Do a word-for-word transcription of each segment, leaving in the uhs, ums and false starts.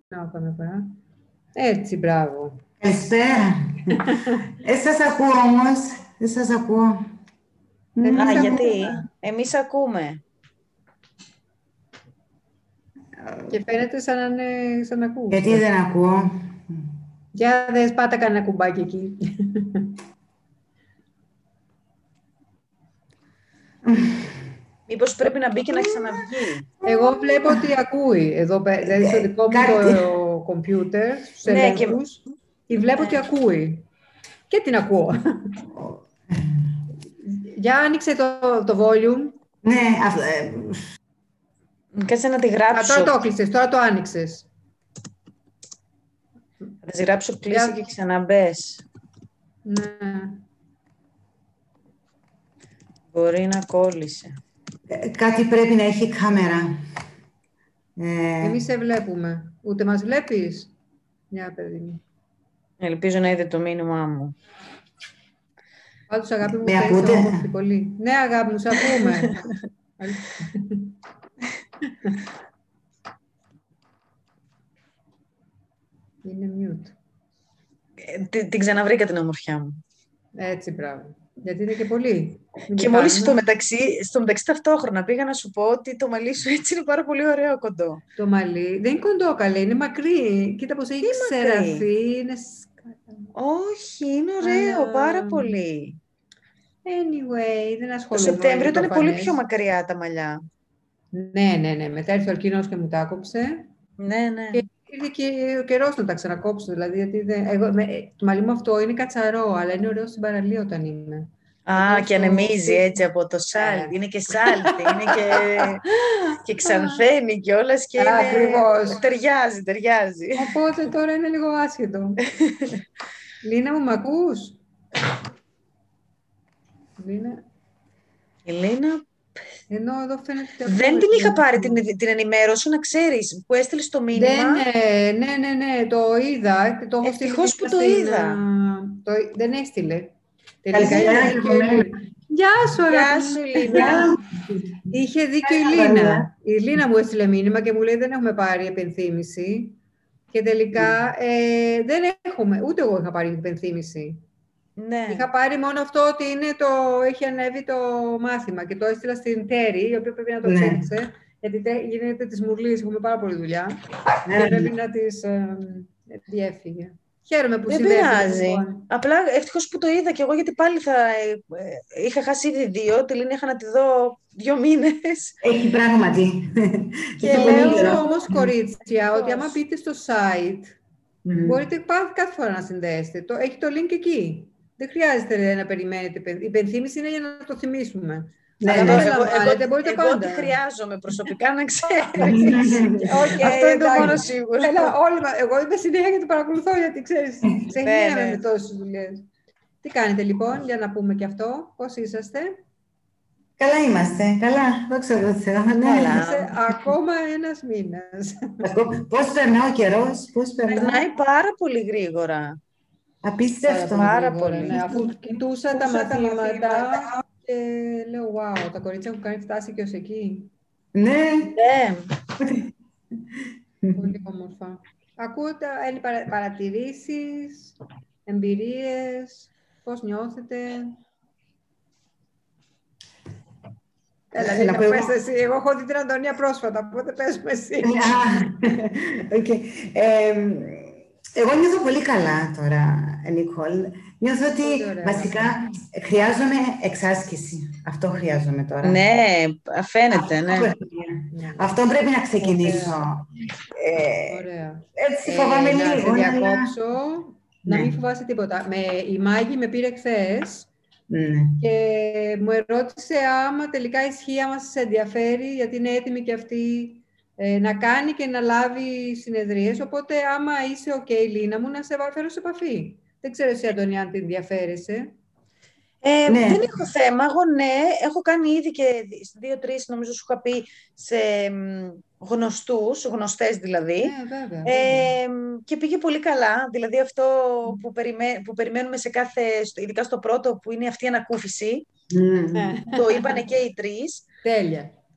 Να πάμε παρά. Έτσι, μπράβο. Καλησπέρα. Ε, σας ακούω όμως. Δεν σας ακούω. Εμείς Α, ακούμε. γιατί εμείς ακούμε. Και φαίνεται σαν να, είναι, σαν να ακούς. Γιατί δεν ακούω. Για δες, πάτα κανένα κουμπάκι εκεί. Μήπως πρέπει να μπει και να ξαναβγεί. Εγώ βλέπω ότι ακούει. Εδώ, δηλαδή στο δικό μου το κομπιούτερ, στους Ναι, ελέγχους, και βλέπω ότι ακούει. Και την ακούω. Για άνοιξε το, το volume. Ναι, αυτό. Ε, Κάτσε να τη Α, γράψω. τώρα το έκλεισες, τώρα το άνοιξες. Θα τη γράψω κλείσει Για- και ξαναμπες. Ναι. Μπορεί να κόλλησε. ε, κάτι πρέπει να έχει κάμερα. Ε, Εμείς σε βλέπουμε. Ούτε μας βλέπεις. Μια παιδί μου. Ελπίζω να είδε το μήνυμά μου. Πάντως, αγάπη μου, Με θα είσαι ακούτε? όμορφη πολύ. Ναι, αγάπη μου, σε ακούμε. Είναι mute. Ε, την, την ξαναβρήκα την ομορφιά μου. Έτσι, μπράβο. Γιατί είναι και πολύ. Μην Και την μόλις κάνουμε. στο μεταξύ, στο μεταξύ ταυτόχρονα πήγα να σου πω ότι το μαλλί σου έτσι είναι πάρα πολύ ωραίο κοντό. Το μαλλί δεν είναι κοντό, καλέ, είναι μακρύ. Κοίτα πως έχει Τι μακρύ? ξεραθεί. Είναι... σκάτα. Όχι, είναι ωραίο, Αλλά- πάρα πολύ. Anyway, δεν Το ασχολούμαι. Σεπτέμβριο είναι ήταν πολύ προφανές. πιο μακριά τα μαλλιά. Ναι, ναι, ναι. Μετά ήρθε ο Αρκίνος και μου τα κόψε. Ναι, ναι. Και ήρθε και ο καιρός να τα ξανακόψω. Δηλαδή, γιατί δεν... Εγώ, με... το μαλλί μου αυτό είναι κατσαρό, αλλά είναι ωραίο στην παραλία όταν είμαι. Α, Εγώ και στο ανεμίζει σπίτι- έτσι από το σάλτι. Ε. Είναι και σάλτι, είναι και, και ξανθαίνει κιόλας και είναι... Ακριβώς. Ταιριάζει, ταιριάζει. Οπότε τώρα είναι λίγο άσχετο. Λίνα μου, μ' ακούς? Λίνα, Η Λίνα, ενώ εδώ φαίνεται... ότι δεν ακούω, την είχα δεν πάρει ακούω. την, την ενημέρωση, να ξέρεις, που έστειλε το μήνυμα. Δεν, ε, ναι, ναι, ναι, το είδα. Το έχω στείλει Ευτυχώς και που στην, το είδα. α, Το, δεν έστειλε. Τελικά Καλησπέρα, είχε δίκιο η Λίνα. Λίνα. Γεια σου, αγάπη Γεια μου. σου, Λίνα. Είχε δίκιο η Καλησπέρα. Λίνα. Η Λίνα μου έστειλε μήνυμα και μου λέει δεν έχουμε πάρει επενθύμηση. Και τελικά ε, δεν έχουμε, ούτε εγώ είχα πάρει επενθύμηση. Ναι. Είχα πάρει μόνο αυτό ότι είναι το, έχει ανέβει το μάθημα και το έστειλα στην Τέρη, η οποία πρέπει να το Ναι. ψήφισε, γιατί τε- γίνεται της μουρλής, έχουμε πάρα πολλή δουλειά Ναι. και πρέπει να της ε, διέφυγε. Χαίρομαι που Δεν συνδέθηκα, πειράζει. λοιπόν. Απλά ευτυχώς που το είδα και εγώ, γιατί πάλι θα ε, ε, είχα χάσει ήδη δύο. Τη Λίνα είχα να τη δω δύο μήνες. Έχει πράγματι. Και Έχει πολύ λέω καιρό. όμως, κορίτσια, ότι Πώς? άμα μπείτε στο site, Μμμ. μπορείτε πά- κάθε φορά να συνδέσετε. Το, έχει το link εκεί. Δεν χρειάζεται να περιμένετε. Η υπενθύμηση είναι για να το θυμίσουμε. Ναι, Αλλά ναι. δεν Εγώ, εγώ, λαμβάνετε, μπορείτε εγώ πάντα. τη χρειάζομαι προσωπικά, να ξέρεις. Οκ, Αυτό είναι το εντάξει. μόνο σίγουρο. Έλα, όλοι, μα- εγώ είμαι συνέχεια και το παρακολουθώ γιατί ξέρεις, ξεχνιέμαι ναι. με τόσες δουλειές. Τι κάνετε λοιπόν, για να πούμε και αυτό, πώς είσαστε? Καλά είμαστε. Καλά. Δόξα τω Θεώ. Ναι. Καλά. Είσαι ακόμα ένας μήνας. Ακού- Πώς περνά ο καιρός, πώς περνά. Περνάει πάρα πολύ γρήγορα. Απίστευτο. Πάρα γρήγορα, πολύ. ναι. Αφού κοιτούσα τα μαθήματα και λέω, wow, τα κορίτσια έχουν κάνει φτάσει και ως εκεί. Ναι. Ναι. Πολύ όμορφα. Ακούω τα Έλλη, παρα, παρατηρήσεις, εμπειρίες, πώς νιώθετε. Έλα, Έλα, Λίνα, πω εγώ. πες εσύ. Εγώ έχω δει την Αντωνία πρόσφατα, οπότε πες μου εσύ. Α, οκ. Ε, Εγώ νιώθω πολύ καλά τώρα, Νικόλ. Νιώθω ότι Πολύ ωραία. βασικά χρειάζομαι εξάσκηση. Αυτό χρειάζομαι τώρα. Ναι, φαίνεται, ναι. Ναι. Αυτό πρέπει να ξεκινήσω. Ε, Ωραία. έτσι φοβάμαι Ε, να λίγο. σε αλλά- διακόψω, να Ναι. μην φοβάσαι τίποτα. Με, η Μάγη με πήρε χθες Ναι. και μου ερώτησε άμα τελικά ισχύει, άμα σας ενδιαφέρει, γιατί είναι έτοιμη και αυτή ε, να κάνει και να λάβει συνεδρίες. Οπότε, άμα είσαι οκ, Λίνα μου, να σε φέρω σε επαφή. Δεν ξέρω εσύ, Αντωνία, αν την ενδιαφέρεσαι. Ε, Ναι. Δεν έχω θέμα. Εγώ ναι, έχω κάνει ήδη και δύο-τρεις, νομίζω σου είχα πει, σε μ, γνωστούς, γνωστές δηλαδή. Ναι, βέβαια. Ε, και πήγε πολύ καλά. Δηλαδή αυτό που, περιμέ- που περιμένουμε σε κάθε, ειδικά στο πρώτο, που είναι αυτή η ανακούφιση, Μμμ. βέβαια. το είπανε και οι τρεις. Τέλεια.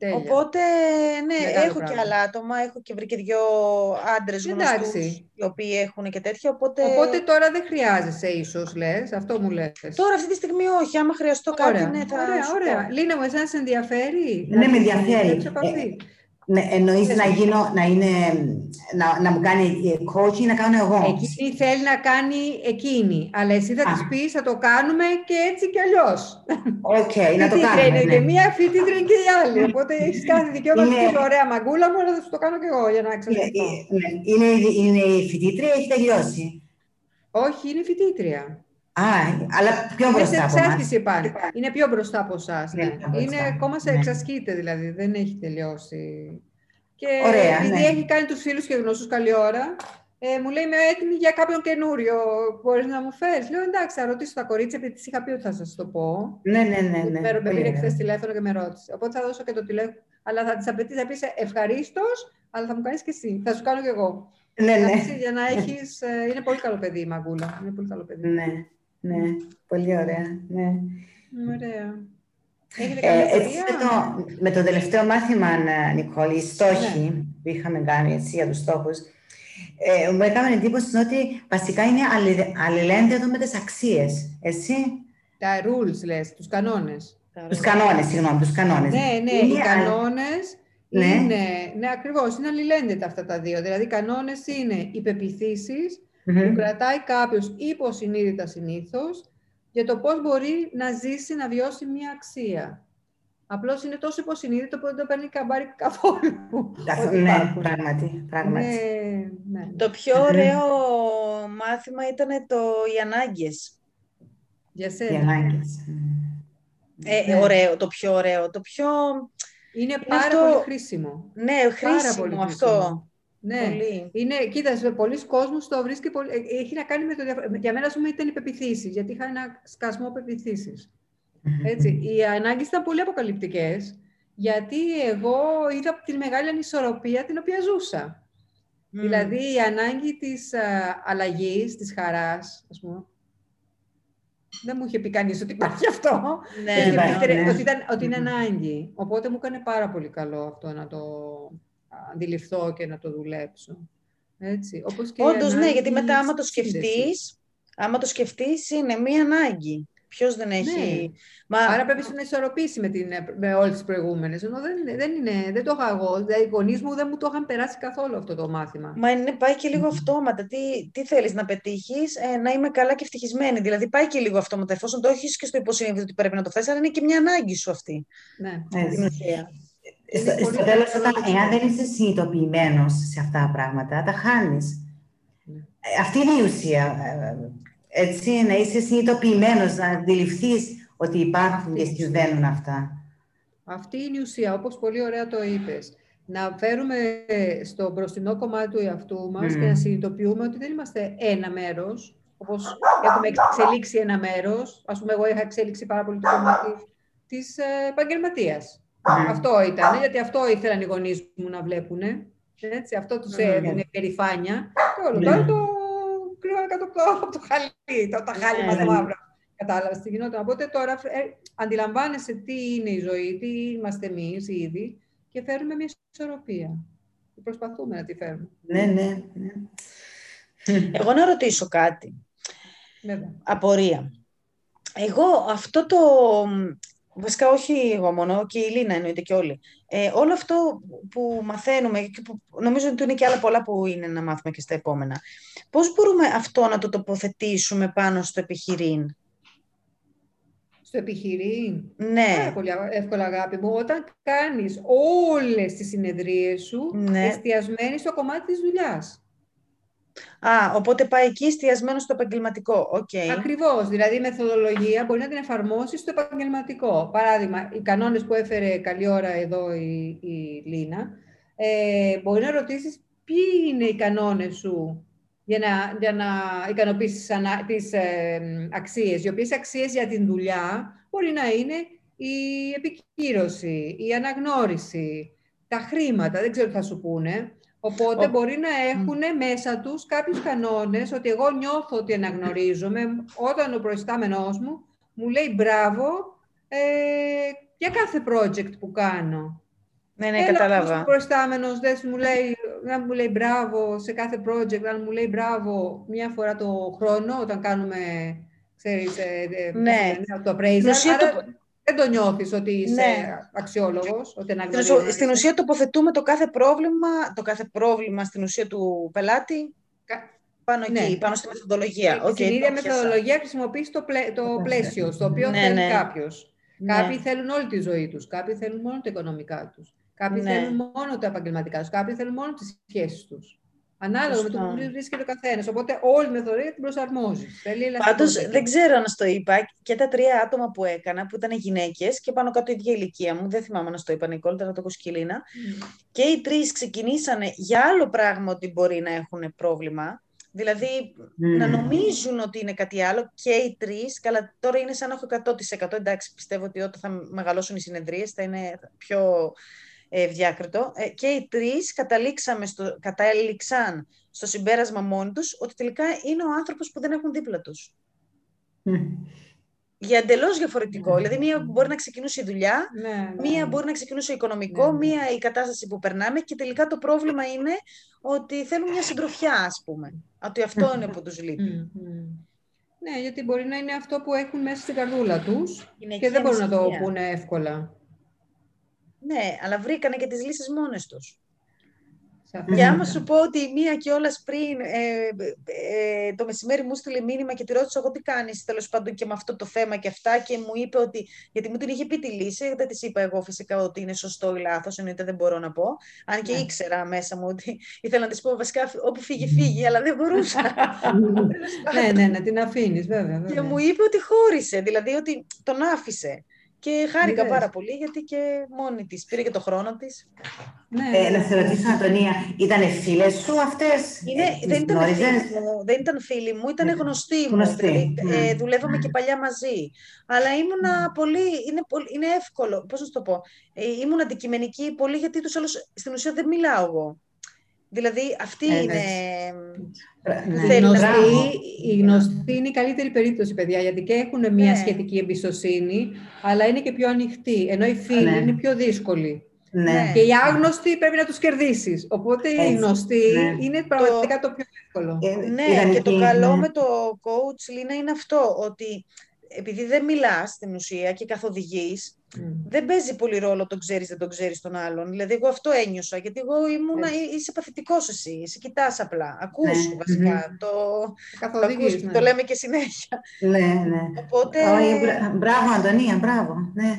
Τέλεια. Οπότε, ναι, Μεγάλο έχω πράγμα. και άλλα άτομα, έχω και βρει και δύο άντρες Εντάξει. γνωστούς, οι οποίοι έχουν και τέτοια, οπότε... Οπότε τώρα δεν χρειάζεσαι ίσως, λες, αυτό μου λες. Τώρα αυτή τη στιγμή όχι, άμα χρειαστώ κάτι, Ωραία, ναι, θα ωραία, σου ωραία. πω. Λίνα μου, εσένα σε ενδιαφέρει? Ναι, με να ενδιαφέρει. έρθεις επαφή? Ναι, εννοείς Πες να μου. γίνω, να είναι, να, να μου κάνει coach ή να κάνω εγώ. Εκείνη θέλει να κάνει εκείνη, αλλά εσύ θα Α. της πεις, θα το κάνουμε και έτσι κι αλλιώς. Οκ, να το Φοιτήτρια κάνουμε, είναι ναι. και μία, φοιτήτρια είναι και η άλλη. Οπότε έχεις κάθε δικαίωμα να Είναι- της πεις, ωραία μαγκούλα μου, αλλά θα σου το κάνω κι εγώ για να Είναι, εξασφαλιστώ. ναι, είναι, είναι η φοιτήτρια ή έχει τελειώσει? Όχι, είναι φοιτήτρια. Α, αλλά πιο Είναι σε μπροστά από εμάς. εξάσκηση πάλι. Είναι πιο μπροστά από εσάς, Είναι ναι. πιο μπροστά, Είναι ακόμα σε ναι. εξασκείται δηλαδή, δεν έχει τελειώσει. Και Ωραία, επειδή ναι. έχει κάνει τους φίλους και γνωστούς καλή ώρα, ε, μου λέει είμαι έτοιμη για κάποιον καινούριο. Μπορείς να μου φέρεις? Λέω εντάξει, θα ρωτήσω τα κορίτσια, επειδή της είχα πει ότι θα σας το πω. Ναι, ναι, ναι, Γιατί ναι. Με, με Πολύ πήρε ωραία. χθες τηλέφωνο και με ρώτησε. Οπότε θα δώσω και το τηλέφωνο. Αλλά θα της απαιτήσει, θα πεις ευχαρίστως, αλλά θα μου κάνεις και εσύ. Θα σου κάνω κι εγώ. Ναι, ναι. Εντάξει, για να έχεις. ε, είναι πολύ καλό παιδί η Μαγκούλα. Είναι πολύ καλό παιδί. Ναι, ναι. Πολύ ωραία. Ναι. Ωραία. Έχετε Ε, καμία έτσι, πορεία? με, το, με το τελευταίο μάθημα, Νικόλη, οι στόχοι Ναι. που είχαμε κάνει έτσι, για τους στόχους, ε, μου έκαμε εντύπωση ότι βασικά είναι αλλη- αλληλένδετο με τις αξίες, έτσι. Τα rules λες, τους κανόνες. Τους κανόνες, συγγνώμη, τους κανόνες. Ναι, ναι, Είναι οι αλλ- κανόνες Ναι. είναι, ναι, ακριβώς, είναι αλληλένδετα αυτά τα δύο. Δηλαδή, οι κανόνες είναι οι πεποιθήσεις Μμμ. που κρατάει κάποιος υποσυνείδητα συνήθως για το πώς μπορεί να ζήσει, να βιώσει μία αξία. Απλώς είναι τόσο υποσυνείδητο που δεν το παίρνει καμπάρι καθόλου. Καθ- ότι ναι, υπάρχουν. πράγματι, πράγματι. Ναι, ναι. Το πιο ωραίο μάθημα ήταν το οι ανάγκες. Για Οι σένα. ανάγκες. Ε, Ναι. ωραίο, το πιο ωραίο. Το πιο... Είναι πάρα αυτό- πολύ χρήσιμο. Ναι, Πάρα χρήσιμο πολύ αυτό. χρήσιμο. Ναι. Πολύ. Είναι, κοίτα, πολλοί κόσμος το βρίσκει πολύ. ε, Έχει να κάνει με το διαφορετικό. Για μένα, ας πούμε, ήταν οι πεποιθήσεις, γιατί είχα ένα σκασμό πεποιθήσεις. Έτσι. Οι ανάγκες ήταν πολύ αποκαλυπτικές, γιατί εγώ είδα τη μεγάλη ανισορροπία την οποία ζούσα. Μμ. Δηλαδή, η ανάγκη της α, αλλαγής, της χαράς, ας πούμε. Δεν μου είχε πει κανείς ότι υπάρχει αυτό. Ναι, Είχε υπάρχει, πει, ναι. ότι, ήταν, ότι είναι Μμμ. ανάγκη. Οπότε μου έκανε πάρα πολύ καλό αυτό να το αντιληφθώ και να το δουλέψω. Έτσι. Όπως και η Όντως, ναι, ανάγκη γιατί μετά άμα το σύνδεσης. σκεφτείς, άμα το σκεφτείς είναι μία ανάγκη. Ποιος δεν έχει... Ναι. Μα... Άρα πρέπει να ισορροπήσει με, την, με όλες τις προηγούμενες. Ενώ δεν, δεν, είναι, δεν το είχα εγώ. Δηλαδή, οι γονείς μου δεν μου το είχαν περάσει καθόλου αυτό το μάθημα. Μα είναι, πάει και λίγο αυτόματα. Τι, τι θέλεις να πετύχεις, ε, να είμαι καλά και ευτυχισμένη. Δηλαδή πάει και λίγο αυτόματα. Εφόσον το έχεις και στο υποσυνείδητο ότι πρέπει να το θες, αλλά είναι και μια ανάγκη σου αυτή. Ναι. Έτσι. Στην ουσία. Στο, Είναι πολύ στο τέλος, καλό όταν, να εάν το δεν είσαι συνειδητοποιημένος σε αυτά τα πράγματα, τα χάνεις. Ναι. Ε, Αυτή είναι η ουσία. ε, Έτσι, να είσαι συνειδητοποιημένος, να αντιληφθείς ότι υπάρχουν και Αυτή. συμβαίνουν αυτά. Αυτή είναι η ουσία, όπως πολύ ωραία το είπες. Να φέρουμε στο μπροστινό κομμάτι του εαυτού μας Mm. και να συνειδητοποιούμε ότι δεν είμαστε ένα μέρος, όπως έχουμε εξελίξει ένα μέρος. Ας πούμε, εγώ είχα εξέλιξει πάρα πολύ το κομμάτι της επαγγελματίας. Mm. Αυτό ήταν, γιατί αυτό ήθελαν οι γονείς μου να βλέπουν. Έτσι, αυτό τους Mm. έδινε περηφάνεια. Και όλο Mm. τώρα το κρύβανε κάτω από το, από το χαλί, το, τα χάλια μας Ναι. μαύρα. Κατάλαβες τι γινόταν. Οπότε τώρα ε, αντιλαμβάνεσαι τι είναι η ζωή, τι είμαστε εμείς ήδη και φέρουμε μια ισορροπία. Προσπαθούμε να τη φέρουμε. Ναι, ναι, ναι. Εγώ να ρωτήσω κάτι. Βέβαια. Απορία. Εγώ αυτό το... Βασικά όχι εγώ μόνο, και η Λίνα εννοείται και όλοι. Ε, όλο αυτό που μαθαίνουμε, και που νομίζω ότι είναι και άλλα πολλά που είναι να μάθουμε και στα επόμενα, πώς μπορούμε αυτό να το τοποθετήσουμε πάνω στο επιχειρήν? Στο επιχειρήν. Ναι. Πάρα πολύ εύκολα, αγάπη μου. Όταν κάνεις όλες τις συνεδρίες σου Ναι. εστιασμένη στο κομμάτι της δουλειάς. Α, οπότε πάει εκεί εστιασμένο στο επαγγελματικό. Okay. Ακριβώς. Δηλαδή η μεθοδολογία μπορεί να την εφαρμόσει στο επαγγελματικό. Παράδειγμα, οι κανόνες που έφερε καλή ώρα εδώ η, η Λίνα, ε, μπορεί να ρωτήσεις ποιοι είναι οι κανόνες σου για να, για να ικανοποιήσεις ανα, τις ε, αξίες. Οι οποίες αξίες για την δουλειά μπορεί να είναι η επικύρωση, η αναγνώριση, τα χρήματα, δεν ξέρω τι θα σου πούνε. Οπότε Ο... μπορεί να έχουν μέσα τους κάποιους κανόνες, ότι εγώ νιώθω ότι αναγνωρίζομαι όταν ο προϊστάμενός μου μου λέει μπράβο ε, για κάθε project που κάνω. Ναι, ναι, Έλα, κατάλαβα. ο προϊστάμενος δεν μου λέει, δεν μου λέει μπράβο σε κάθε project, αν μου λέει μπράβο μια φορά το χρόνο, όταν κάνουμε, ξέρεις, ε, ε, πώς Ναι. το λένε, το Στην appraisal, ουσία άρα το- δεν το νιώθεις ότι είσαι Ναι. αξιόλογος, ότι Στην ουσία- αναγνωρίζεσαι. Στην ουσία τοποθετούμε το κάθε πρόβλημα, το κάθε πρόβλημα στην ουσία του πελάτη Κα- πάνω Ναι. εκεί, πάνω στη μεθοδολογία. Και Οκ, στην ίδια το πιάσα. μεθοδολογία χρησιμοποιείς το, πλαί- το πλαίσιο στο οποίο Ναι, θέλει ναι. κάποιος. Ναι. Κάποιοι θέλουν όλη τη ζωή τους, κάποιοι θέλουν μόνο τα οικονομικά τους, κάποιοι Ναι. θέλουν μόνο τα επαγγελματικά τους, κάποιοι θέλουν μόνο τις σχέσεις τους. Ανάλογα με το Σωστά. που βρίσκεται ο καθένας. Οπότε όλη η μεθοδολογία την προσαρμόζεις. Θέλει ελαστικότητα. Πάντως δεν ξέρω αν στο είπα και τα τρία άτομα που έκανα που ήταν γυναίκες και πάνω κάτω η ίδια ηλικία μου, δεν θυμάμαι να στο είπα Νικόλ, τώρα το έχω σκυλίνα. Mm. Και οι τρεις ξεκινήσανε για άλλο πράγμα ότι μπορεί να έχουν πρόβλημα. Δηλαδή Mm. να νομίζουν ότι είναι κάτι άλλο και οι τρεις, καλά τώρα είναι σαν να έχω εκατό τοις εκατό, εντάξει πιστεύω ότι όταν θα μεγαλώσουν οι συνεδρίες θα είναι πιο ε, διάκριτο. Ε, και οι τρεις καταλήξαμε στο, κατάληξαν στο συμπέρασμα μόνοι τους ότι τελικά είναι ο άνθρωπος που δεν έχουν δίπλα τους. Mm. Για εντελώς διαφορετικό. Δηλαδή, μία μπορεί να ξεκινούσε η δουλειά, Ναι, ναι. μία μπορεί να ξεκινούσε οικονομικό, Ναι, ναι. μία η κατάσταση που περνάμε και τελικά το πρόβλημα είναι ότι θέλουν μια συντροφιά, ας πούμε. Ότι αυτό είναι που τους λείπει. Mm, mm. Ναι, γιατί μπορεί να είναι αυτό που έχουν μέσα στην καρδούλα τους Είναι και εκεί δεν μπορούν να το ανησυχία. πούνε εύκολα. Ναι, αλλά βρήκανε και τις λύσεις μόνες τους. Σαφώς. Και άμα σου πω ότι η μία κιόλας πριν ε, ε, το μεσημέρι μου στείλε μήνυμα και τη ρώτησα εγώ τι κάνεις τέλος πάντων και με αυτό το θέμα και αυτά και μου είπε ότι, γιατί μου την είχε πει τη λύση, δεν της είπα εγώ φυσικά ότι είναι σωστό ή λάθος, εννοείται δεν μπορώ να πω, αν και Ναι. ήξερα μέσα μου ότι ήθελα να της πω βασικά όπου φύγει φύγει, αλλά δεν μπορούσα. Ναι, ναι, να την αφήνεις, βέβαια. Και βέβαια. μου είπε ότι χώρισε, δηλαδή ότι τον άφησε. Και χάρηκα Είδες. πάρα πολύ γιατί και μόνη της πήρε και το χρόνο της. Ναι, Ε, ναι. να σε ρωτήσω, Αντωνία, ήτανε φίλες σου αυτές? Είναι, Ε, τις δεν, ήταν γνώριζες? φίλοι μου, δεν ήταν φίλοι μου, ήταν Ναι. γνωστοί μου. Γνωστοί, Δηλαδή, ναι. ε, δουλεύαμε και παλιά μαζί. Αλλά ήμουνα πολύ, είναι, πολύ, είναι εύκολο, πώς να σου το πω, ε, ήμουν αντικειμενική πολύ γιατί τους άλλους στην ουσία δεν μιλάω εγώ. Δηλαδή αυτή Ε, είναι ναι. που Η θέλει να γνωστή, πει. η γνωστή είναι η καλύτερη περίπτωση, παιδιά, γιατί και έχουν μια Ναι. σχετική εμπιστοσύνη, αλλά είναι και πιο ανοιχτοί, ενώ οι φίλοι Ναι. είναι πιο δύσκολοι. Ναι. Και οι άγνωστοι πρέπει να τους κερδίσεις. Οπότε οι Έτσι, γνωστοί ναι. είναι πραγματικά το, πιο εύκολο. Ε, Ναι, ιδανική, και το καλό ναι. με το coach, Λίνα, είναι αυτό, ότι επειδή δεν μιλάς στην ουσία και καθοδηγείς, Mm. δεν παίζει πολύ ρόλο το ξέρεις, δεν τον ξέρεις τον άλλον. Δηλαδή, εγώ αυτό ένιωσα, γιατί εγώ ήμουνα, Έτσι. είσαι παθητικός εσύ, σε κοιτάς απλά. Ακούς Ναι. βασικά, το, το, Καθοδηγείς, ακούς, ναι. το λέμε και συνέχεια. Ναι, ναι. Οπότε, Όχι, μπρα- μπράβο, Αντωνία, μπράβο. Ναι.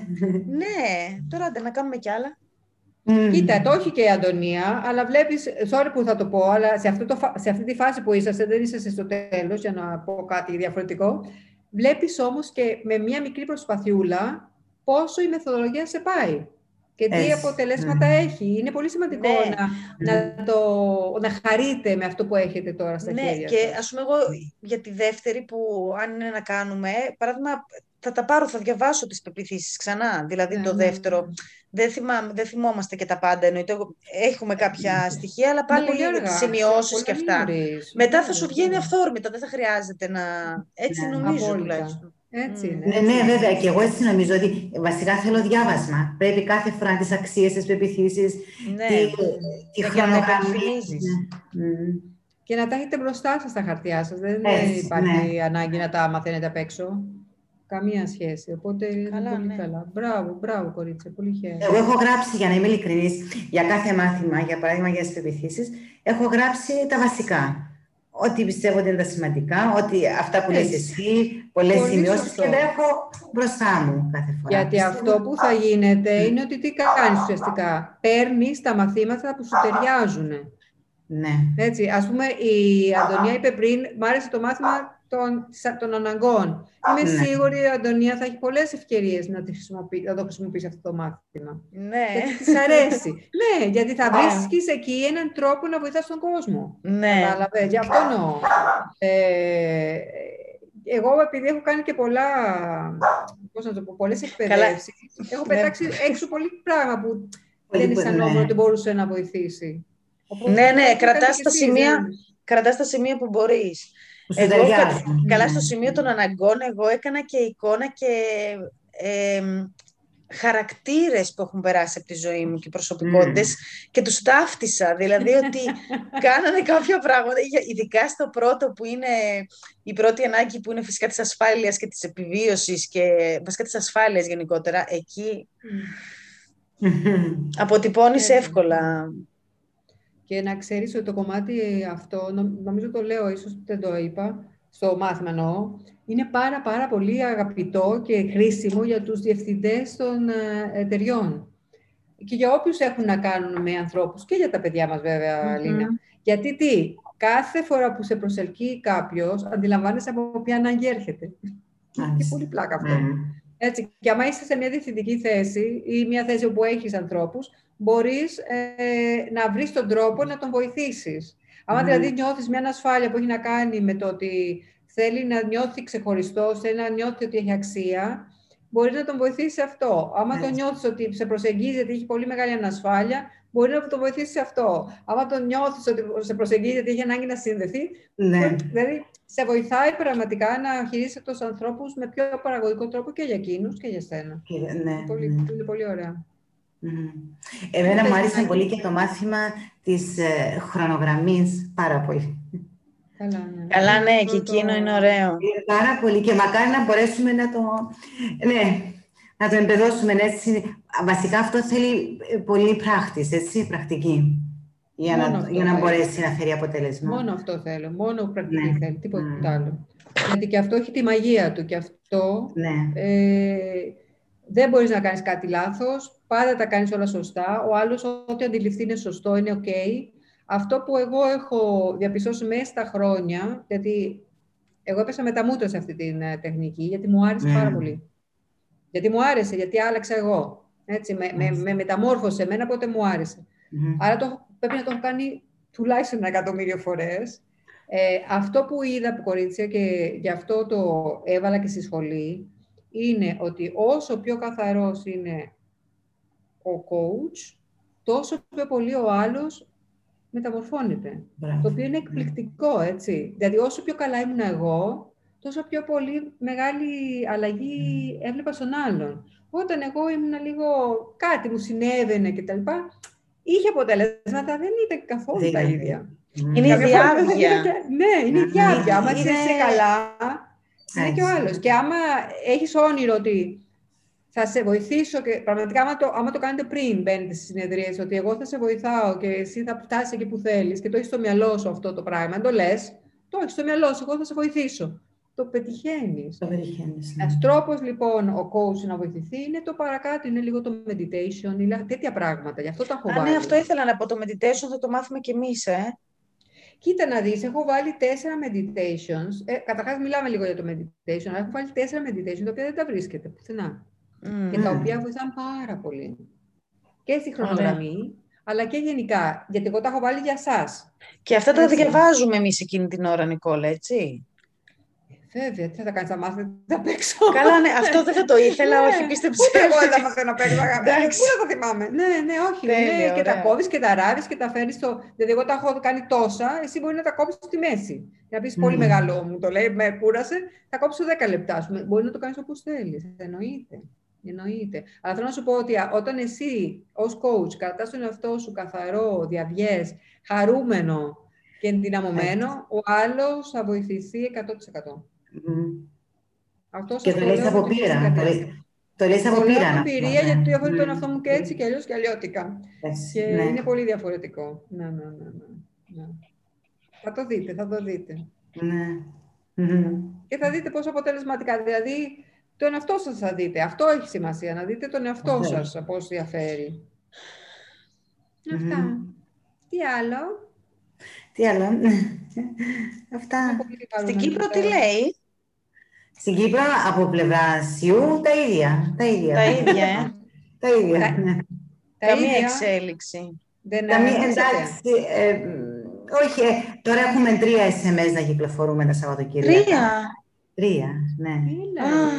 ναι, τώρα άντε να κάνουμε κι άλλα. Μμμ. Κοίτα, το έχει και η Αντωνία, αλλά βλέπεις, sorry που θα το πω, αλλά σε, αυτό το, φα- σε αυτή τη φάση που είσαστε, δεν είσαστε στο τέλος, για να πω κάτι διαφορετικό, βλέπεις όμως και με μία μικρή προσπαθιούλα πόσο η μεθοδολογία σε πάει και τι Έτσι, αποτελέσματα ναι. έχει. Είναι πολύ σημαντικό Ναι. να, να, το, να χαρείτε με αυτό που έχετε τώρα στα Ναι, χέρια και σας. ας πούμε εγώ για τη δεύτερη που αν είναι να κάνουμε, παράδειγμα θα τα πάρω, θα διαβάσω τις πεποιθήσεις ξανά. Δηλαδή Ναι, το ναι, δεύτερο, ναι. δεν, θυμάμαι, δεν θυμόμαστε και τα πάντα, εννοείται εγώ- έχουμε κάποια στοιχεία, αλλά Είναι πάλι πολύ για αργά, τις σημειώσεις πολύ και αυτά. νωρίς. Μετά θα Βέβαια, σου βγαίνει βέβαια. αυθόρμητα, δεν θα χρειάζεται να... Έτσι Ναι. νομίζω Απόλυτα. τουλάχιστον. Έτσι Μμ. είναι. Ναι, έτσι ναι, είναι. βέβαια. Και εγώ έτσι νομίζω ότι βασικά θέλω διάβασμα. Πρέπει κάθε φορά τις αξίες, τις πεποιθήσεις, Ναι, τη, τη ναι, και να τα χρονογραμμή. υπενθυμίζεις. Ναι. Μμ. Και να τα έχετε μπροστά σας τα χαρτιά σας. Δεν Έτσι, υπάρχει ανάγκη να τα μαθαίνετε απ' έξω. Καμία σχέση. Οπότε είναι Καλά, πολύ ναι. καλά. Μπράβο, μπράβο, κορίτσια. Πολύ χαίρομαι. Εγώ έχω γράψει, για να είμαι ειλικρινής, για κάθε μάθημα, για παράδειγμα για τις πεποιθήσεις, έχω γράψει τα βασικά. Ό,τι πιστεύω ότι είναι τα σημαντικά, ότι αυτά που λες Έτσι. εσύ, πολλές Πολύ σημειώσεις σωστό. και τα έχω μπροστά μου κάθε φορά. Γιατί Πιστεύω- αυτό που θα γίνεται είναι ότι τι κάνεις ουσιαστικά. Παίρνεις τα μαθήματα που σου ταιριάζουν. Ναι. Έτσι, ας πούμε, η Αντωνία είπε πριν, μ' άρεσε το μάθημα των, σα- των αναγκών. Είμαι Ναι. σίγουρη η Αντωνία θα έχει πολλές ευκαιρίες να, τη χρησιμοποιεί- να το χρησιμοποιήσει αυτό το μάθημα. Ναι. Γιατί της αρέσει. Ναι, γιατί θα Ναι. βρίσκεις εκεί έναν τρόπο να βοηθάς τον κόσμο. Ναι. Κατάλαβες, γι' αυτό εννοώ. Ε, εγώ επειδή έχω κάνει και πολλά, πώς να το πω, πολλές εκπαιδεύσεις, έχω Ναι. πετάξει έξω πολύ πράγμα που Πολύ δεν που- αισθανόμουν ναι. ότι μπορούσε να βοηθήσει. Οπότε, Ναι, ναι, αυτό κρατάς κάνετε κι τα εσείς, σημεία. δεν- Κρατάς τα σημεία που μπορείς. Που σου Εγώ, κα- ταιριάζουν. καλά Ναι. στο σημείο των αναγκών, εγώ έκανα και εικόνα και ε, χαρακτήρες που έχουν περάσει από τη ζωή μου και προσωπικότητες mm. και τους ταύτισα, δηλαδή ότι κάνανε κάποια πράγματα, ειδικά στο πρώτο που είναι η πρώτη ανάγκη που είναι φυσικά της ασφάλειας και της επιβίωσης και βασικά της ασφάλειας γενικότερα, εκεί mm. αποτυπώνεις εύκολα. Και να ξέρεις ότι το κομμάτι αυτό, νομίζω το λέω, ίσως δεν το είπα, στο μάθημα εννοώ, είναι πάρα πάρα πολύ αγαπητό και χρήσιμο για τους διευθυντές των εταιριών. Και για όποιους έχουν να κάνουν με ανθρώπους, και για τα παιδιά μας βέβαια, mm-hmm. Λίνα. Γιατί τι, κάθε φορά που σε προσελκύει κάποιος, αντιλαμβάνεσαι από ποια ανάγκη έρχεται. Mm-hmm. Και πολύ πλάκα αυτό. Mm-hmm. Έτσι. Και άμα είσαι σε μια διευθυντική θέση ή μια θέση όπου έχεις ανθρώπους, μπορείς ε, να βρεις τον τρόπο να τον βοηθήσεις. Άμα mm. δηλαδή νιώθεις μια ανασφάλεια που έχει να κάνει με το ότι θέλει να νιώθει ξεχωριστός, θέλει να νιώθει ότι έχει αξία, μπορεί να τον βοηθήσει σε αυτό. Άμα mm. το νιώθεις ότι σε προσεγγίζει ότι έχει πολύ μεγάλη ανασφάλεια, μπορεί να τον βοηθήσει σε αυτό. Άμα το νιώθεις ότι σε προσεγγίζει ότι έχει ανάγκη να συνδεθεί, mm. δηλαδή σε βοηθάει πραγματικά να χειρίζεσαι τους ανθρώπους με πιο παραγωγικό τρόπο και για εκείνους και για σένα. Mm. Είναι, πολύ, είναι πολύ ωραία. Mm. Εμένα μου άρεσε πολύ και το μάθημα της ε, χρονογραμμής, πάρα πολύ. Καλά, ναι. Καλά, ναι, και εκείνο είναι ωραίο. Είναι πάρα πολύ και μακάρι να μπορέσουμε να το, ναι, να το εμπεδώσουμε έτσι. Βασικά αυτό θέλει πολύ πράκτης, έτσι, πρακτική, για να, για να μπορέσει να φέρει αποτέλεσμα. Μόνο αυτό θέλω, μόνο πρακτική ναι. θέλει, τίποτα mm. άλλο. Γιατί και αυτό έχει τη μαγεία του και αυτό ναι. ε, δεν μπορείς να κάνεις κάτι λάθος, πάντα τα κάνεις όλα σωστά, ο άλλος ό,τι αντιληφθεί είναι σωστό, είναι ok. Αυτό που εγώ έχω διαπιστώσει μέσα στα χρόνια, γιατί εγώ έπεσα με τα μούτρα σε αυτή την uh, τεχνική, γιατί μου άρεσε mm. πάρα πολύ. Γιατί μου άρεσε, γιατί άλλαξα εγώ. Έτσι, με, με, με μεταμόρφωσε εμένα, οπότε μου άρεσε. Mm. Άρα το, πρέπει να το έχω κάνει τουλάχιστον ένα εκατομμύριο φορές. Ε, αυτό που είδα από κορίτσια και γι' αυτό το έβαλα και στη σχολή, είναι ότι όσο πιο καθαρός είναι ο coach, τόσο πιο πολύ ο άλλος μεταμορφώνεται. Μπράβο. Το οποίο είναι εκπληκτικό, έτσι. Δηλαδή, όσο πιο καλά ήμουν εγώ, τόσο πιο πολύ μεγάλη αλλαγή έβλεπα στον άλλον. Όταν εγώ ήμουν λίγο, κάτι μου συνέβαινε κτλ., είχε αποτελέσματα, δεν ήταν καθόλου τα ίδια. Είναι η διάβγεια. Ναι, είναι η διάβγεια. Άμα είσαι καλά, είναι και ο άλλος. Και άμα έχεις όνειρο ότι θα σε βοηθήσω και πραγματικά άμα το, άμα το κάνετε πριν μπαίνετε στις συνεδρίες, ότι εγώ θα σε βοηθάω και εσύ θα φτάσεις εκεί που θέλεις και το έχεις στο μυαλό σου αυτό το πράγμα, το λες, το έχεις στο μυαλό σου, εγώ θα σε βοηθήσω. Το πετυχαίνεις. Το πετυχαίνεις. Ναι. Ένας τρόπος λοιπόν ο coach να βοηθηθεί είναι το παρακάτω, είναι λίγο το meditation, είναι τέτοια πράγματα. Γι' αυτό τα έχω Α, βάλει. Ναι, αυτό ήθελα να πω. Το meditation θα το μάθουμε κι εμείς, ε. Κοίτα να δεις, έχω βάλει τέσσερα meditations. Ε, καταρχάς μιλάμε λίγο για το meditation, αλλά έχω βάλει τέσσερα meditation, τα οποία δεν τα βρίσκεται πουθενά. Mm. Και τα οποία βοηθάνε πάρα πολύ. Και στη χρονογραμμή, mm. αλλά και γενικά. Γιατί εγώ τα έχω βάλει για εσάς. Και αυτά τα διαβάζουμε εμείς εκείνη την ώρα, Νικόλα, έτσι. Βέβαια, τι θα τα κάνεις, θα μάθετε να παίξω. Καλά, ναι, αυτό δεν θα το ήθελα, όχι, πίστεψε. Ούτε εγώ δεν θα μάθω να παίξω, αγαπητέ. Πού θα το θυμάμαι. Ναι, ναι, όχι. Τέλεια, ναι, και τα κόβεις και τα ράβεις και τα φέρνεις στο. Δηλαδή, εγώ τα έχω κάνει τόσα, εσύ μπορεί να τα κόψεις στη μέση. Για να πεις mm. πολύ μεγάλο μου το λέει, με κούρασε, θα κόψω δέκα λεπτά. Μπορεί να το κάνεις όπως θέλεις. Εννοείται. Εννοείται. Αλλά θέλω να σου πω ότι όταν εσύ ως coach κρατάς τον εαυτό σου καθαρό, διαβιές, χαρούμενο και ενδυναμωμένο, ο άλλος θα βοηθηθεί εκατό τοις εκατό. Mm. Και το λες από πείρα. Το λες από πείρα. Από εμπειρία, γιατί έχω δει τον εαυτό μου και έτσι και αλλιώς και αλλιώτικα. Και είναι πολύ διαφορετικό. Ναι, ναι, ναι. Θα το δείτε, θα το δείτε. Και θα δείτε πόσο αποτελεσματικά. Δηλαδή, τον εαυτό σας θα δείτε. Αυτό έχει σημασία, να δείτε τον εαυτό σας, πώς διαφέρει. Αυτά. Τι άλλο? Τι άλλο. Αυτά. Στην Κύπρο τι λέει? Στην Κύπρο από πλευρά Σιού τα ίδια. Τα ίδια. Τα ίδια, ε. Τα ίδια, ναι. Καμία εξέλιξη. Δεν Καμία, εντάξει, ε, όχι, ε, τώρα έχουμε τρία ες εμ ες να κυκλοφορούμε τα Σαββατοκύριακα. Τρία. Τρία, ναι.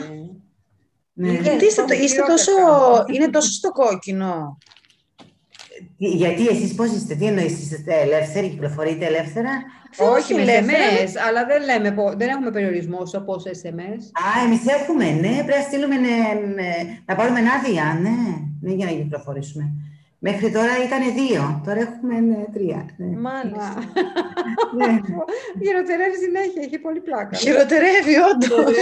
Ναι. Γιατί είστε, είστε τόσο, είναι τόσο στο κόκκινο. Γιατί εσείς πώς είστε, τι εννοείς, είστε ελεύθεροι, κυκλοφορείτε ελεύθερα? Όχι, με ες εμ ες, αλλά δεν, λέμε, δεν έχουμε περιορισμό όπως ες εμ ες. Α, εμείς έχουμε, ναι, πρέπει να στείλουμε, ναι, να πάρουμε άδεια, ναι, ναι, για να κυκλοφορήσουμε. Μέχρι τώρα ήταν δύο, τώρα έχουμε ναι, τρία. Ναι. Μάλιστα. Ναι. Χειροτερεύει συνέχεια, έχει πολύ πλάκα. Χειροτερεύει, όντως.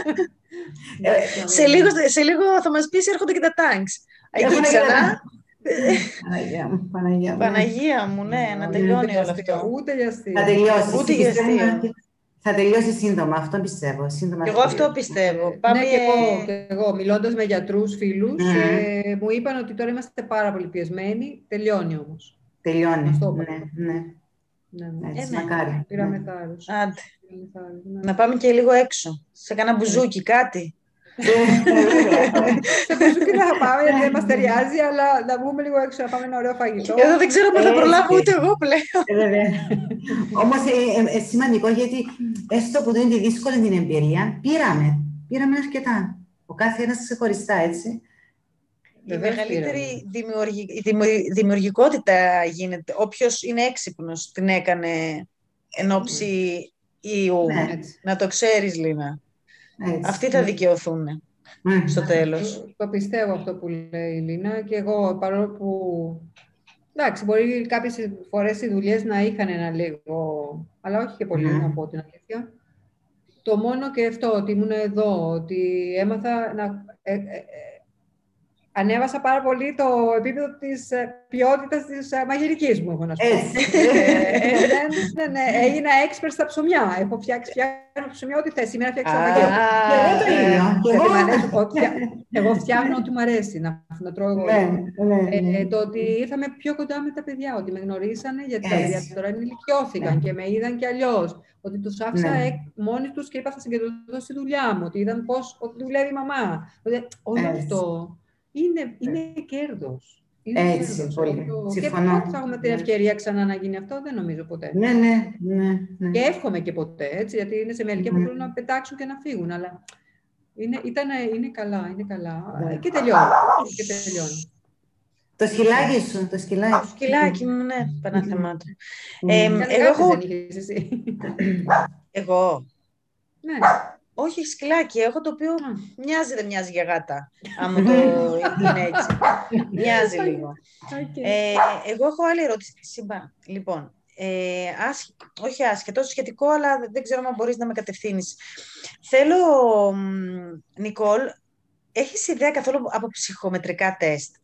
σε, λίγο, σε λίγο θα μας πεις έρχονται και τα τάγκς. Εκεί ξανά. Παναγία μου, Παναγία μου. Παναγία μου, ναι, να τελειώνει όλο αυτό. Ούτε για αστείο. Θα τελειώσει. Ούτε για αστείο. Θα τελειώσει σύντομα, αυτό πιστεύω. Σύντομα και εγώ αυτό πιστεύω. Ναι, Πάμε... και εγώ, και εγώ μιλώντας με γιατρούς, φίλους, mm. ε, μου είπαν ότι τώρα είμαστε πάρα πολύ πιεσμένοι. Τελειώνει όμως. Τελειώνει, ναι, ναι. Ναι, ναι. Έτσι, ε, ναι. μακάρι. Πήραμε θάρρος. Άντε. Ναι. Να πάμε και λίγο έξω. Σε κάνα μπουζούκι, κάτι. Σε μπουζούκι δεν θα πάμε, γιατί δεν μας ταιριάζει, αλλά να βγούμε λίγο έξω, να πάμε ένα ωραίο φαγητό. Εδώ δεν ξέρω πότε θα προλάβω ούτε εγώ πλέον. Όμως είναι σημαντικό, γιατί έστω που δεν είναι δύσκολη την εμπειρία, πήραμε. Πήραμε αρκετά. Ο κάθε ένας ξεχωριστά, έτσι. Η μεγαλύτερη δημιουργικότητα γίνεται. Όποιος είναι έξυπνος την έκανε εν ώψη ιού. Να το ξέρεις, Λίνα. Έτσι. Αυτοί θα δικαιωθούν mm. στο τέλος. Το, το πιστεύω αυτό που λέει η Λίνα και εγώ, παρόλο που εντάξει, μπορεί κάποιες φορές οι δουλειές να είχαν ένα λίγο, αλλά όχι και πολύ, mm. να πω την αλήθεια. Το μόνο και αυτό, ότι ήμουν εδώ, ότι έμαθα να... Ε, ε, ε, ανέβασα πάρα πολύ το επίπεδο της ποιότητας της μαγειρικής μου, έχω να σου πω. Ναι, ναι, έγινα expert στα ψωμιά. Έχω φτιάξει ψωμιά ό,τι θες. Σήμερα φτιάξα μαγειρική. Και εγώ το ίδιο. Εγώ φτιάχνω ό,τι μου αρέσει να τρώω εγώ. Το ότι ήρθαμε πιο κοντά με τα παιδιά, ότι με γνωρίσανε, γιατί τα παιδιά τώρα ενηλικιώθηκαν και με είδαν κι αλλιώς. Ότι τους άφησα μόνοι τους και είπα θα συγκεντρωθώ στη δουλειά μου. Ότι είδαν πώς δουλεύει η μαμά. Όλο αυτό. Είναι, είναι κέρδος. Είναι Έτσι, κέρδος. Πολύ. Το... Και πότε θα έχουμε την ευκαιρία ξανά να γίνει αυτό, δεν νομίζω ποτέ. Ναι, ναι, ναι, ναι. Και εύχομαι και ποτέ, έτσι, γιατί είναι σε μια ηλικία που θέλουν να πετάξουν και να φύγουν, αλλά είναι, ήταν, είναι καλά, είναι καλά. Ναι. Και τελειώνει. Και τελειώνει. Το σκυλάκι σου, το σκυλάκι. Το σκυλάκι μου, ναι, πανάθεμάτω. Εγώ έχω... δεν είχες εσύ. Εγώ. Ναι. Όχι σκυλάκι, έχω το οποίο mm. μοιάζει δεν μοιάζει για γάτα, άμα το είναι έτσι. Μοιάζει λίγο. Okay. Ε, εγώ έχω άλλη ερώτηση. Συμπά. Λοιπόν, ε, άσ... όχι άσχετο, σχετικό, αλλά δεν ξέρω αν μπορείς να με κατευθύνεις. Θέλω, Νικόλ, έχεις ιδέα καθόλου από ψυχομετρικά τεστ?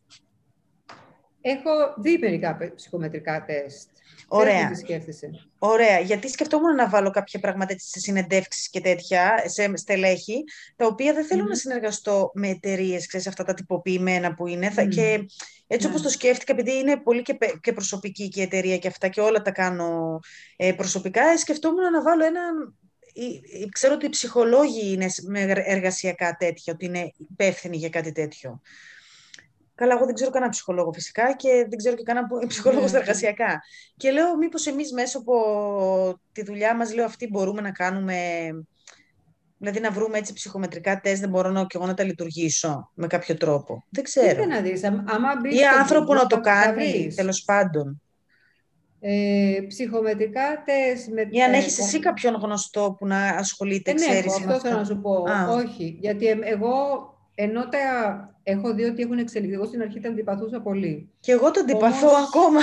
Έχω δει μερικά ψυχομετρικά τεστ. Ωραία. Τι Ωραία. Γιατί σκεφτόμουν να βάλω κάποια πράγματα σε συνεντεύξεις και τέτοια, σε στελέχη, τα οποία δεν θέλω mm. να συνεργαστώ με εταιρείες, ξέρεις, αυτά τα τυποποιημένα που είναι. Mm. Και έτσι όπως mm. το σκέφτηκα, επειδή είναι πολύ και, και προσωπική και η εταιρεία και αυτά και όλα τα κάνω ε, προσωπικά, σκεφτόμουν να βάλω έναν... Ξέρω ότι οι ψυχολόγοι είναι με εργασιακά τέτοια, ότι είναι υπεύθυνοι για κάτι τέτοιο. Καλά, εγώ δεν ξέρω κανένα ψυχολόγο φυσικά και δεν ξέρω και κανένα ψυχολόγο στα εργασιακά. Και λέω, μήπως εμείς μέσα από τη δουλειά μας, λέω, αυτή μπορούμε να κάνουμε, δηλαδή να βρούμε έτσι ψυχομετρικά τεστ, δεν μπορώ να, και εγώ να τα λειτουργήσω με κάποιο τρόπο. Δεν ξέρω. Να δεις, άμα μπεις ή άνθρωπο να το κάνει, τέλος πάντων. Ε, ψυχομετρικά τεστ... Με, ή αν έχεις ε, εσύ κάποιον γνωστό που να ασχολείται, ε, ξέρεις. Ναι, αυτό θέλω να σου πω. Α. Όχι, γιατί εγώ... Ενώ τα έχω δει ότι έχουν εξελιχθεί, εγώ στην αρχή τα αντιπαθούσα πολύ. Και εγώ τον αντιπαθώ όμως, ακόμα.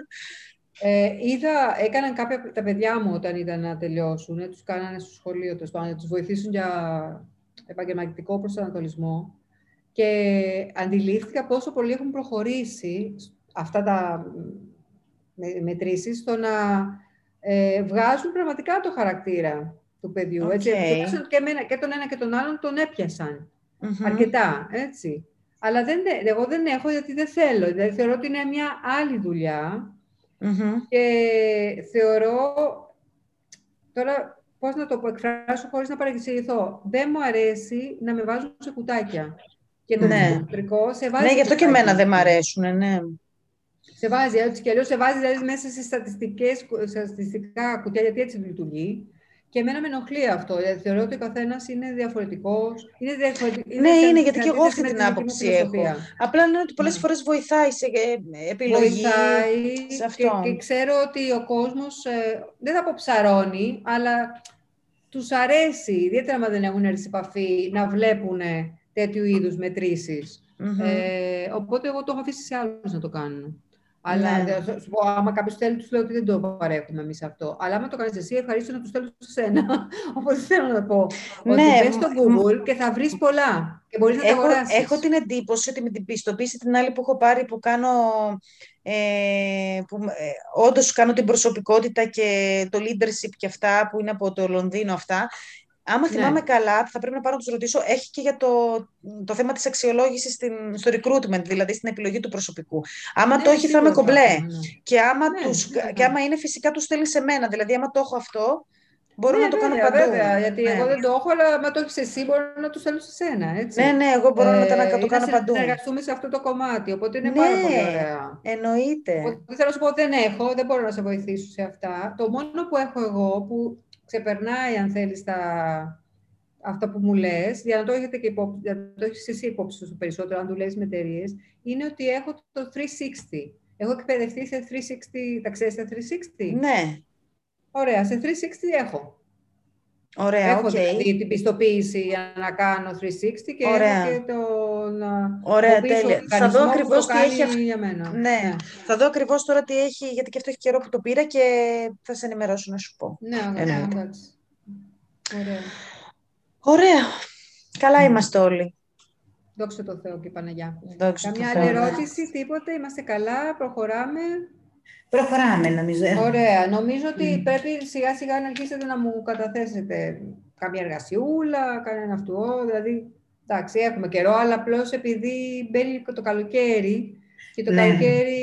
Ε, είδα, έκαναν κάποια τα παιδιά μου όταν είδαν να τελειώσουν, ε, τους κάνανε στο σχολείο, τους, να τους βοηθήσουν για επαγγελματικό προσανατολισμό και αντιλήφθηκα πόσο πολύ έχουν προχωρήσει αυτά τα με, μετρήσεις στο να ε, βγάζουν πραγματικά το χαρακτήρα του παιδιού. Okay. Έτσι, και, εμένα, και τον ένα και τον άλλον τον έπιασαν. Mm-hmm. Αρκετά, έτσι. Αλλά δεν, εγώ δεν έχω γιατί δεν θέλω. Δηλαδή, θεωρώ ότι είναι μια άλλη δουλειά mm-hmm. και θεωρώ, τώρα πώς να το εκφράσω χωρίς να παρεξηγηθώ, δεν μου αρέσει να με βάζουν σε κουτάκια. Και το ψυχομετρικό ναι. σε βάζει. Ναι, γι' αυτό και εμένα δεν μ' αρέσουν, ναι. Σε βάζει, έτσι και αλλιώς σε βάζει δηλαδή, μέσα σε στατιστικές, στατιστικά κουτιά, γιατί έτσι λειτουργεί. Και εμένα με ενοχλεί αυτό. Δηλαδή, θεωρώ ότι ο καθένας είναι διαφορετικός. Είναι διαφορετικό. Ναι, είναι, γιατί και εγώ αυτή την άποψη έχω. Απλά λένε ότι πολλές ναι. φορές βοηθάει σε επιλογή. Βοηθάει σε αυτό. Και, και ξέρω ότι ο κόσμος, ε, δεν θα πω ψαρώνει, αλλά τους αρέσει, ιδιαίτερα άμα δεν έχουν έρθει σε επαφή, να βλέπουν τέτοιου είδους μετρήσεις. Mm-hmm. Ε, οπότε εγώ το έχω αφήσει σε άλλους να το κάνουν. Αλλά Ναι. σου πω, άμα κάποιος θέλει, τους λέω ότι δεν το παρέχουμε εμείς αυτό. Αλλά άμα το κάνεις εσύ, ευχαρίστω να τους στέλνω σε σένα. Οπότε θέλω να πω Ναι, ότι μπες στο Google και θα βρεις πολλά και μπορείς να τα έχω, αγοράσεις. έχω την εντύπωση ότι με την πιστοποίηση την άλλη που έχω πάρει, που κάνω, ε, που, ε, όντως κάνω την προσωπικότητα και το leadership και αυτά, που είναι από το Λονδίνο αυτά, άμα Ναι. θυμάμαι καλά, θα πρέπει να πάρω να τους ρωτήσω, έχει και για το, το θέμα της αξιολόγησης στην, στο recruitment, δηλαδή στην επιλογή του προσωπικού. Άμα Ναι, το έχει, θα είμαι κομπλέ. Ναι. Και, άμα Ναι, τους, ναι, ναι. και άμα είναι, φυσικά τους στέλνει σε μένα. Δηλαδή, άμα το έχω αυτό, μπορώ ναι, να το βέβαια, κάνω παντού. Βέβαια, γιατί ναι. εγώ δεν το έχω, αλλά άμα το έχεις εσύ, μπορώ να το στέλνω σε σένα, έτσι. Ναι, ναι, εγώ μπορώ ε, μετά να το κάνω να παντού. Να συνεργαστούμε σε αυτό το κομμάτι, οπότε είναι ναι, πάρα πολύ ωραία. Εννοείται. Οπότε θέλω να σου πω, δεν έχω, δεν μπορώ να σε βοηθήσω σε αυτά. Το μόνο που έχω εγώ, που ξεπερνάει, αν θέλεις, τα... αυτά που μου λες, για να το έχετε και υπόψη, για να το έχεις εσύ υπόψη σου περισσότερο, αν δουλεύεις με εταιρείες, είναι ότι έχω το τριακόσια εξήντα. Έχω εκπαιδευτεί σε τριακόσια εξήντα, τα ξέρεις τα τριακόσια εξήντα? Ναι. Ωραία, σε τριακόσια εξήντα έχω. Ωραία, έχω okay. δηλαδή την πιστοποίηση για να κάνω τριακόσια εξήντα και Ωραία. έχω και τον Ωραία, τέλεια. Θα δω ακριβώς τι έχει αυτό. Για μένα. Ναι. ναι, θα δω ακριβώς τώρα τι έχει, γιατί και αυτό έχει καιρό που το πήρα και θα σε ενημερώσω να σου πω. Ναι, ωραία, εντάξει. Ωραία. Ωραία. Καλά mm. είμαστε όλοι. Δόξα τω Θεώ και Παναγιά. Δόξα Καμιά άλλη ερώτηση, τίποτε, είμαστε καλά, προχωράμε. Προχωράμε, νομίζω. Ωραία. Νομίζω ότι mm. πρέπει σιγά σιγά να αρχίσετε να μου καταθέσετε καμία εργασιούλα, κανένα αυτού, δηλαδή, εντάξει, έχουμε καιρό, αλλά απλώς επειδή μπαίνει το καλοκαίρι και το ναι. καλοκαίρι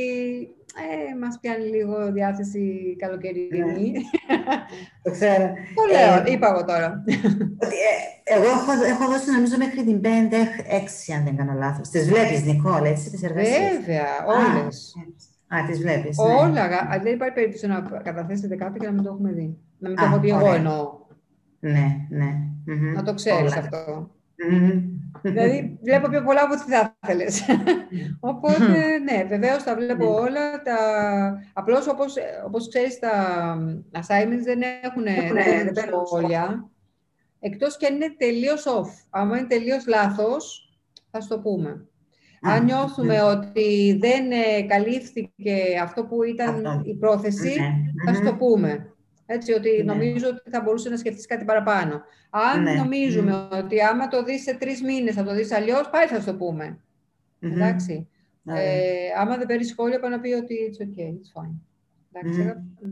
ε, μας πιάνει λίγο διάθεση καλοκαιρινή. Ναι. Το ξέρω. Το λέω, ε, είπα εγώ τώρα. Ότι, ε, εγώ έχω, έχω δώσει νομίζω μέχρι την πέντε έξι, αν δεν κάνω λάθος. Τις βλέπεις, Νικόλ, έτσι, τις εργασίες? Βέβαια, όλες. Α, τις βλέπεις, ναι. Όλα. Δεν υπάρχει περίπτωση να καταθέσετε κάτι και να μην το έχουμε δει. Να μην το έχω δει εγώ εννοώ. Ναι, ναι. Mm-hmm. Να το ξέρεις όλα. Αυτό. Mm-hmm. Δηλαδή, βλέπω πιο πολλά από ό,τι θα ήθελες. Οπότε, ναι, βεβαίως τα βλέπω όλα. Τα... Απλώς, όπως, όπως ξέρεις, τα assignments δεν έχουν, δεν έχουν σχόλια. Εκτός και αν είναι τελείως off. Άμα είναι τελείως λάθος, θα σου το πούμε. Αν νιώθουμε ότι δεν καλύφθηκε αυτό που ήταν αυτό. η πρόθεση, θα σου το πούμε. Έτσι, ότι ναι. νομίζω ότι θα μπορούσε να σκεφτείς κάτι παραπάνω. Αν ναι. νομίζουμε mm. ότι άμα το δεις σε τρεις μήνες θα το δεις αλλιώς, πάλι θα σου το πούμε. Mm-hmm. Εντάξει. Mm-hmm. Ε, άμα δεν παίρνει σχόλια, πάει να πει ότι it's okay, it's fine. Εντάξει. Mm-hmm.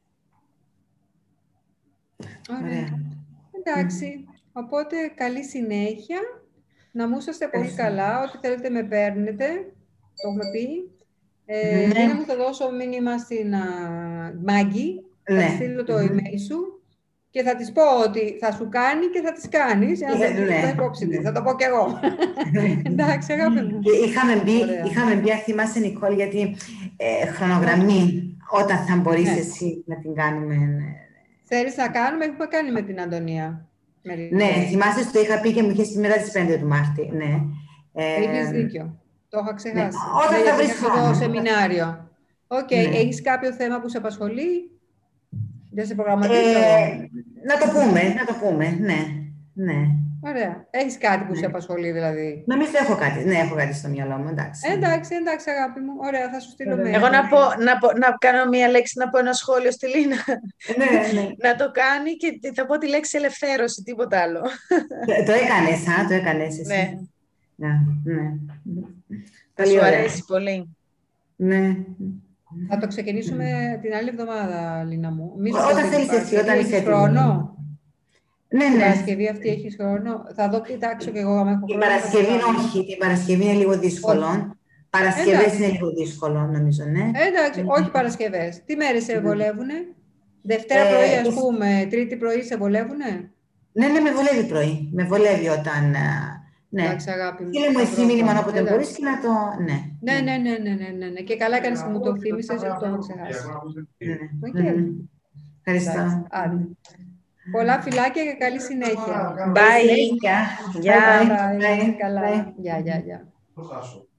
Ωραία. Εντάξει. Mm. Οπότε, καλή συνέχεια. Να μου είσαστε πολύ καλά. Ό,τι θέλετε με παίρνετε. Το έχουμε πει. Ε, mm. Δίνα μου θα δώσω μήνυμα στην Μάγκη. Θα ναι. στείλω το email σου και θα της πω ότι θα σου κάνει και θα της κάνεις. Για να ναι, δεν ναι. υπόψη της. Θα το πω κι εγώ. Εντάξει, αγάπη μου. Είχαμε μπει, είχαμε μπει, θυμάσαι, Νικόλ, γιατί ε, χρονογραμμή, όταν θα μπορείς ναι. εσύ να την κάνουμε. Θέλεις να κάνουμε, έχουμε κάνει με την Αντωνία. Ναι, θυμάσαι, το είχα πει και μου είχες πει μετά τις πέντε του Μάρτη. Ναι. Έχεις ε, δίκιο. Το είχα ξεχάσει. Ναι. Όταν θα βρεις χρόνο. Το σεμινάριο. Οκ, okay. ναι. Έχεις κάποιο θέμα που σε απασχολεί? Δεν σε προγραμματίζω. Ε, να το πούμε, να το πούμε, ναι. ναι. Ωραία. Έχεις κάτι που ναι. σε απασχολεί, δηλαδή? Νομίζω έχω κάτι, ναι, έχω κάτι στο μυαλό μου, εντάξει. Εντάξει, εντάξει, αγάπη μου. Ωραία, θα σου στείλω mail. Εγώ να, πω, να, πω, να κάνω μία λέξη, να πω ένα σχόλιο στη Λίνα. ναι, ναι. Να το κάνει και θα πω τη λέξη ελευθέρωση, τίποτα άλλο. το, το έκανες, α, το έκανες εσύ. Ναι. ναι, ναι. Θα σου αρέσει πολύ. Ναι. Θα το ξεκινήσουμε την άλλη εβδομάδα, Λίνα μου. Όταν θέλεις εσύ, όταν είσαι έτοιμη. Χρόνο. Ναι, ναι. Την Παρασκευή αυτή έχεις χρόνο. Θα δω, κοιτάξω και εγώ αν έχω χρόνο. Την Παρασκευή όχι. Την Παρασκευή είναι λίγο δύσκολο. Παρασκευές είναι λίγο δύσκολο, νομίζω, ναι. Εντάξει, όχι Παρασκευές. Τι μέρες σε βολεύουνε? Δευτέρα ε, πρωί, ας πούμε, Τρίτη πρωί σε βολεύουνε? Ναι, ναι, με βολεύει πρωί. Με βολεύει όταν... Ναι. Εντάξει, αγάπη μου. Στείλε μου εσύ μήνυμα όποτε μπορείς και να το... Ναι. Ναι, ναι, ναι, ναι, ναι, ναι. Και καλά έκανες που μου το θύμισες, το έχω ξεχάσει. Ναι. Ευχαριστώ. Πολλά φιλάκια και καλή συνέχεια. Bye. Γεια. Γεια. Bye. Καλά. Γεια, γεια, γεια.